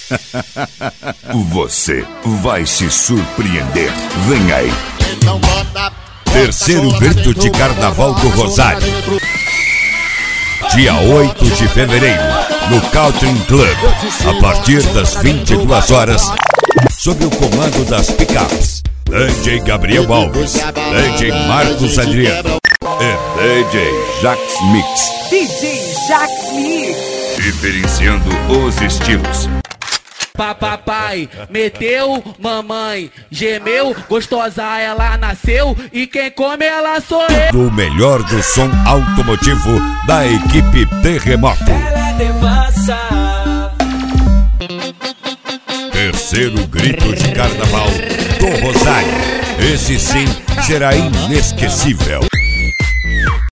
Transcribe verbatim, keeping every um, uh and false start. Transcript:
Você vai se surpreender. Vem aí. Terceiro grito de carnaval do Rosário. Dia oito de fevereiro, no Country Club, a partir das vinte e duas horas, sob o comando das picapes, D J Gabriel Alves, D J Marcos Adriano e D J Jax Mix. D J Jax Mix. Diferenciando os estilos. Papai, meteu, mamãe, gemeu, gostosa ela nasceu e quem come ela sou eu. O melhor do som automotivo da equipe Terremoto. Ela é devassa. Terceiro grito de carnaval do Rosário. Esse sim será inesquecível.